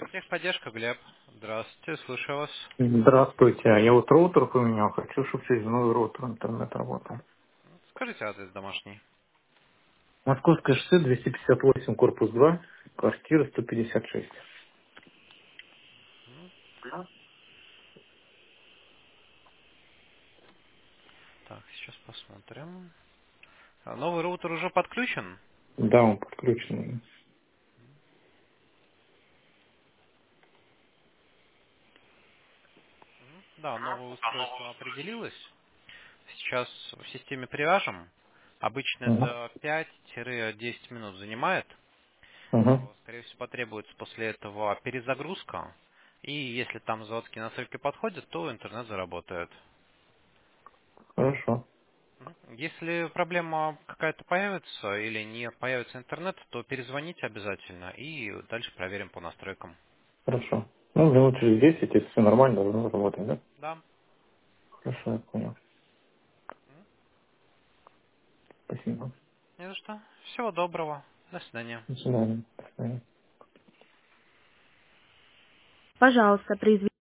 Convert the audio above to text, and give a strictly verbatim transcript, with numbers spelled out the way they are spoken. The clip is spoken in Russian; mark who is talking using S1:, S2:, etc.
S1: Техподдержка, Глеб. Здравствуйте, слушаю вас.
S2: Здравствуйте. А я вот роутер поменял. Хочу, чтобы через новый роутер интернет работал.
S1: Скажите адрес домашний.
S2: Московское шоссе двести пятьдесят восемь, корпус два, квартира сто пятьдесят шесть.
S1: М, Так, сейчас посмотрим. А, Новый роутер уже подключен?
S2: Да, он подключен.
S1: Мгм. Да, новое устройство определилось. Сейчас в системе привяжем. Обычно
S2: Угу.
S1: это пять-десять минут занимает.
S2: Угу.
S1: Э, Скорее всего, потребуется после этого перезагрузка. И если там заводские настройки подходят, то интернет заработает.
S2: Хорошо.
S1: Мгм. Если проблема какая-то появится или не появится интернет, то перезвоните обязательно и дальше проверим по настройкам.
S2: Хорошо. Ну, минут через десять, если все нормально, должно работать, да?
S1: Да.
S2: Хорошо, я понял.
S1: М,
S2: Спасибо.
S1: Не за что. Всего доброго. До свидания.
S2: До свидания. До свидания.
S3: Пожалуйста, произведите